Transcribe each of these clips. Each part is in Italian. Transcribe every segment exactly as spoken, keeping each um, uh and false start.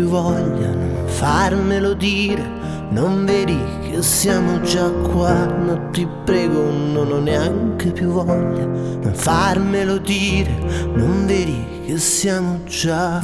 voglia, non farmelo dire, non vedi che siamo già qua, no ti prego, non ho neanche più voglia, non farmelo dire, non vedi che siamo già.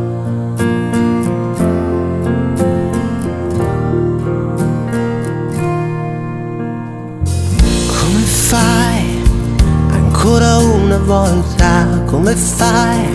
Come fai? Ancora una volta, come fai?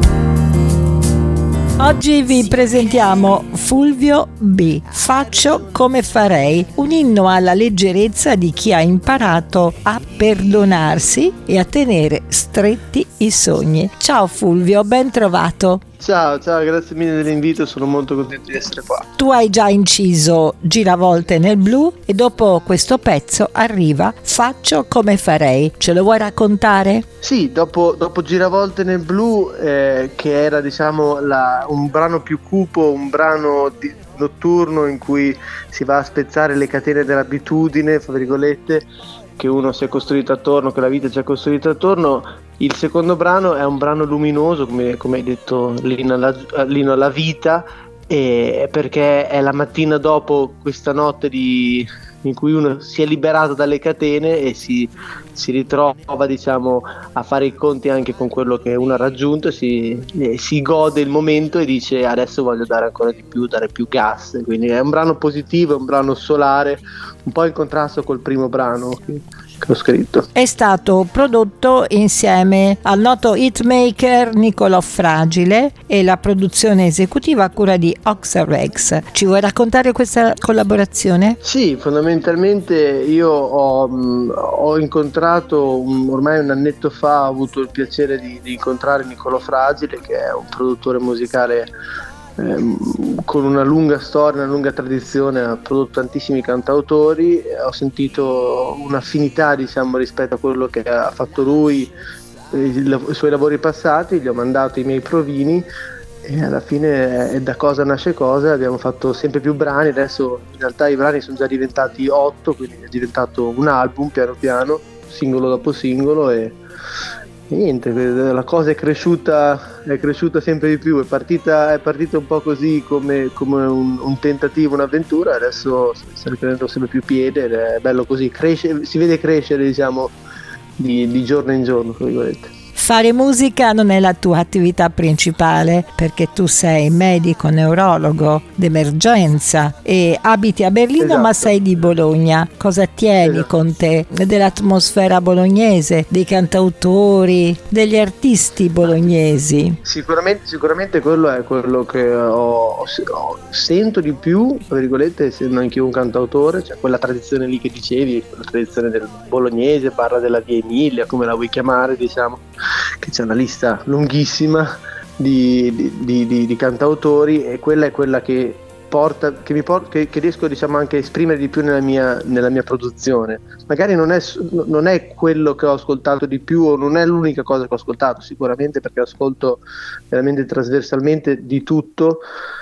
Oggi vi presentiamo Fulvio B. Faccio come farei, un inno alla leggerezza di chi ha imparato a perdonarsi e a tenere stretti i sogni. Ciao Fulvio, ben trovato. Ciao, ciao, grazie mille dell'invito, sono molto contento di essere qua. Tu hai già inciso Giravolte nel blu e dopo questo pezzo arriva Faccio come farei. Ce lo vuoi raccontare? Sì, dopo, dopo Giravolte nel blu, eh, che era diciamo la, un brano più cupo, un brano di, notturno in cui si va a spezzare le catene dell'abitudine, fra virgolette, che uno si è costruito attorno, che la vita ci ha costruito attorno. Il secondo brano è un brano luminoso, come, come hai detto, l'inno alla, l'inno alla vita, e perché è la mattina dopo questa notte di, in cui uno si è liberato dalle catene e si, si ritrova, diciamo, a fare i conti anche con quello che uno ha raggiunto, si, e si gode il momento e dice adesso voglio dare ancora di più, dare più gas. Quindi è un brano positivo, è un brano solare, un po' in contrasto col primo brano che, che ho scritto. È stato prodotto insieme al noto hitmaker Nicolò Fragile e la produzione esecutiva a cura di Oxarex. Ci vuoi raccontare questa collaborazione? Sì, fondamentalmente io ho, mh, ho incontrato un, ormai un annetto fa, ho avuto il piacere di, di incontrare Nicolò Fragile, che è un produttore musicale ehm, con una lunga storia, una lunga tradizione, ha prodotto tantissimi cantautori. Ho sentito un'affinità, diciamo, rispetto a quello che ha fatto lui, i, i suoi lavori passati, gli ho mandato i miei provini e alla fine è da cosa nasce cosa, abbiamo fatto sempre più brani. Adesso in realtà i brani sono già diventati otto, quindi è diventato un album piano piano, singolo dopo singolo, e, e niente, la cosa è cresciuta è cresciuta sempre di più, è partita, è partita un po' così come, come un, un tentativo, un'avventura, adesso sta riprendendo sempre più piede ed è bello così, cresce, si vede crescere, diciamo, di, di giorno in giorno, tra virgolette. Fare musica non è la tua attività principale perché tu sei medico, neurologo d'emergenza e abiti a Berlino, esatto. Ma sei di Bologna. Cosa tieni, esatto, con te dell'atmosfera bolognese, dei cantautori, degli artisti bolognesi? Sicuramente, sicuramente quello è quello che ho, ho, sento di più, tra virgolette, essendo anch'io un cantautore, cioè quella tradizione lì che dicevi, quella tradizione del bolognese, parla della Via Emilia, come la vuoi chiamare, diciamo, che c'è una lista lunghissima di, di, di, di cantautori, e quella è quella che porta, che mi porta, che, che riesco, diciamo, anche a esprimere di più nella mia, nella mia produzione. Magari non è, non è quello che ho ascoltato di più, o non è l'unica cosa che ho ascoltato, sicuramente, perché ascolto veramente trasversalmente di tutto,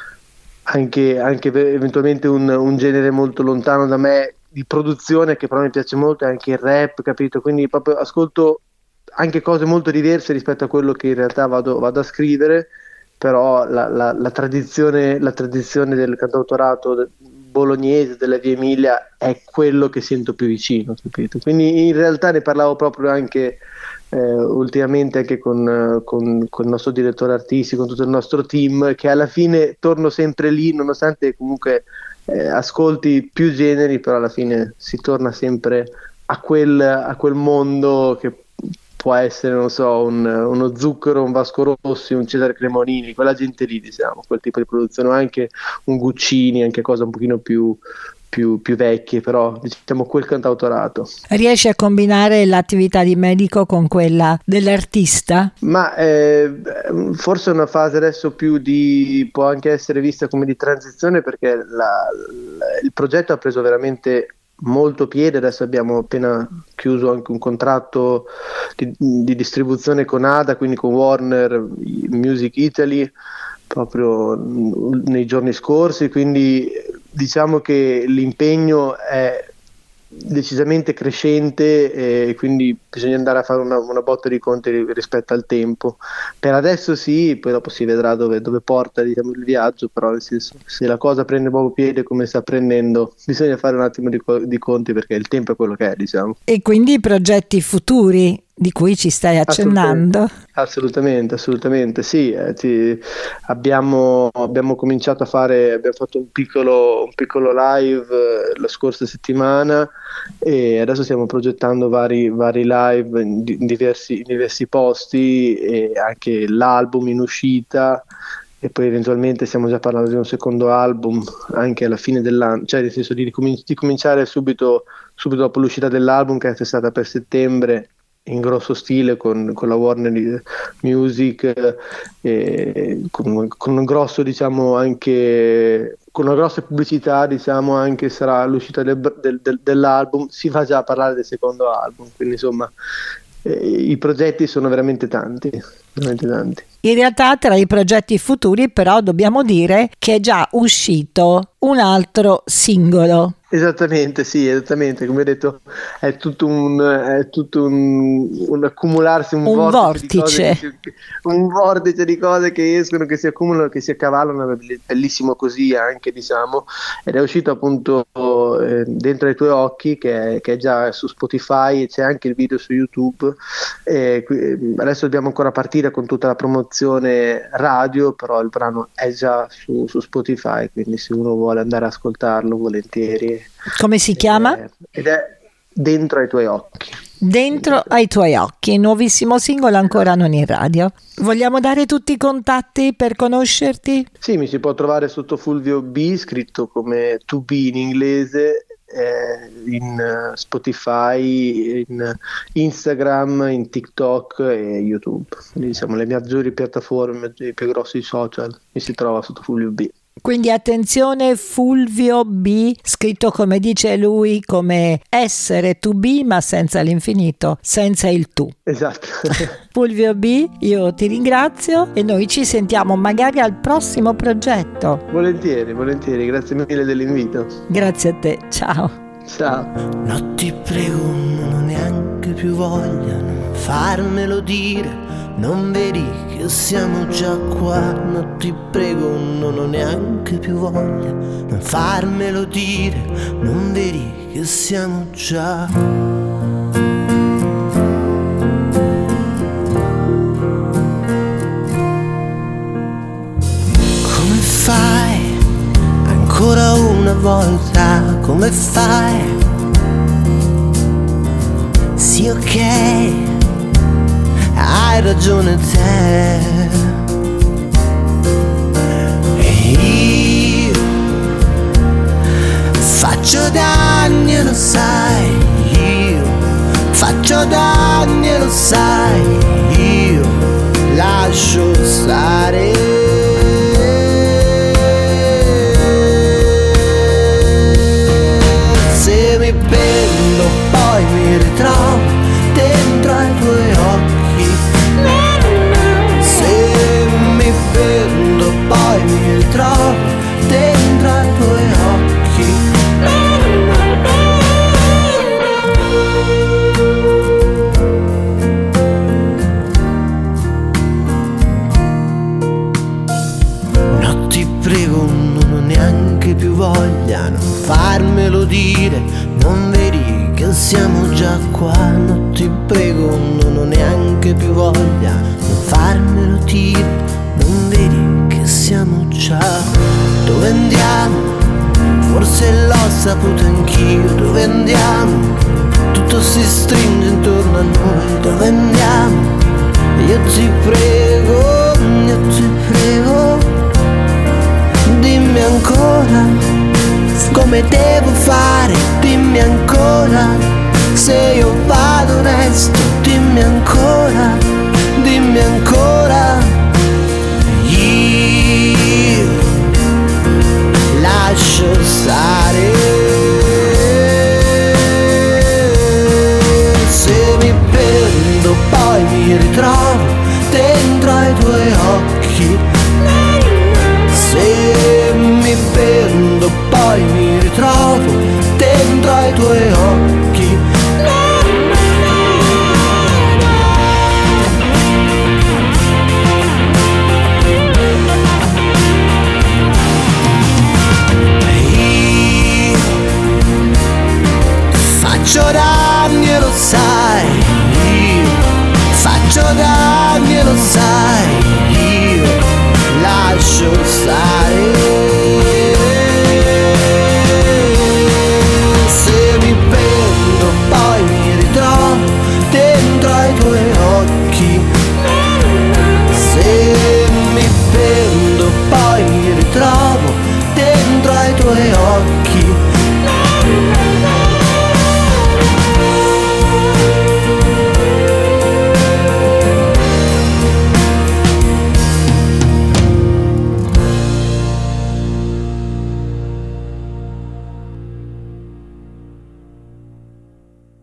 anche, anche eventualmente un, un genere molto lontano da me di produzione che però mi piace molto, è anche il rap, capito? Quindi proprio ascolto anche cose molto diverse rispetto a quello che in realtà vado, vado a scrivere, però la, la, la, tradizione, la tradizione del cantautorato bolognese, della Via Emilia, è quello che sento più vicino, capito? Quindi in realtà ne parlavo proprio anche eh, ultimamente anche con, con, con il nostro direttore artistico, con tutto il nostro team, che alla fine torno sempre lì, nonostante comunque eh, ascolti più generi, però alla fine si torna sempre a quel, a quel mondo che può essere, non so, un, uno Zucchero, un Vasco Rossi, un Cesare Cremonini, quella gente lì, diciamo, quel tipo di produzione, anche un Guccini, anche cose un pochino più, più, più vecchie, però diciamo quel cantautorato. Riesci a combinare l'attività di medico con quella dell'artista? Ma eh, forse è una fase adesso più di, può anche essere vista come di transizione, perché la, la, il progetto ha preso veramente molto piede. Adesso abbiamo appena chiuso anche un contratto di, di distribuzione con Ada, quindi con Warner Music Italy, proprio nei giorni scorsi, quindi diciamo che l'impegno è decisamente crescente e quindi bisogna andare a fare una, una botta di conti rispetto al tempo. Per adesso sì, poi dopo si vedrà dove, dove porta, diciamo, il viaggio, però nel senso, se la cosa prende proprio piede come sta prendendo, bisogna fare un attimo di, di conti, perché il tempo è quello che è, diciamo. E quindi i progetti futuri di cui ci stai accennando? Assolutamente, assolutamente, sì. Eh, ti, abbiamo, abbiamo cominciato a fare, abbiamo fatto un piccolo, un piccolo live eh, la scorsa settimana, e adesso stiamo progettando vari, vari live in, in, diversi, in diversi posti, e anche l'album in uscita, e poi eventualmente stiamo già parlando di un secondo album anche alla fine dell'anno, cioè nel senso di, ricomin- di cominciare subito, subito dopo l'uscita dell'album, che è stata per settembre, in grosso stile con, con la Warner Music, eh, con, con un grosso, diciamo, anche con una grossa pubblicità, diciamo, anche sarà l'uscita del, del, del, dell'album, si va già a parlare del secondo album, quindi insomma eh, i progetti sono veramente tanti, veramente tanti. In realtà tra i progetti futuri però dobbiamo dire che è già uscito un altro singolo. Esattamente, sì, esattamente, come hai detto, è tutto un, è tutto un, un accumularsi, un, un vortice, vortice. Di cose che si, un vortice di cose che escono, che si accumulano, che si accavallano, bellissimo così anche, diciamo, ed è uscito appunto eh, Dentro ai tuoi occhi, che è, che è già su Spotify, e c'è anche il video su YouTube, e qui, adesso dobbiamo ancora partire con tutta la promozione radio, però il brano è già su, su Spotify, quindi se uno vuole andare a ascoltarlo, volentieri. Come si chiama? Ed è, ed è Dentro ai tuoi occhi. Dentro ai tuoi occhi, nuovissimo singolo ancora non in radio. Vogliamo dare tutti i contatti per conoscerti? Sì, mi si può trovare sotto Fulvio B, scritto come to be in inglese, eh, in uh, Spotify, in Instagram, in TikTok e YouTube. Quindi, diciamo, le maggiori piattaforme, i più grossi social, mi si trova sotto Fulvio B. Quindi attenzione, Fulvio B, scritto come dice lui, come essere to be ma senza l'infinito, senza il tu. Esatto. Fulvio B, io ti ringrazio e noi ci sentiamo magari al prossimo progetto. Volentieri, volentieri, grazie mille dell'invito. Grazie a te, ciao. Ciao. No, ti prego, non ho neanche più voglia, non farmelo dire. Non vedi che siamo già qua? No, ti prego, non ho neanche più voglia, non farmelo dire. Non vedi che siamo già. Come fai? Ancora una volta, come fai? Sì, ok, hai ragione te. E io faccio danni e lo sai, io faccio danni e lo sai, io lascio stare. Se mi pendo poi mi ritrovo dentro ai tuoi occhi. Se mi pendo poi mi ritrovo dentro ai tuoi occhi. No, ti prego, non ho neanche più voglia, non farmelo dire. Non vedi che siamo già qua? No, ti prego, non ho neanche più voglia, non farmelo dire. Non vedi che siamo già. Dove andiamo? Forse l'ho saputo anch'io. Dove andiamo? Tutto si stringe intorno a noi. Dove andiamo? Io ti prego, io ti prego, dimmi ancora come devo fare, dimmi ancora. Se io vado resto, dimmi ancora, dimmi ancora. Io lascio stare.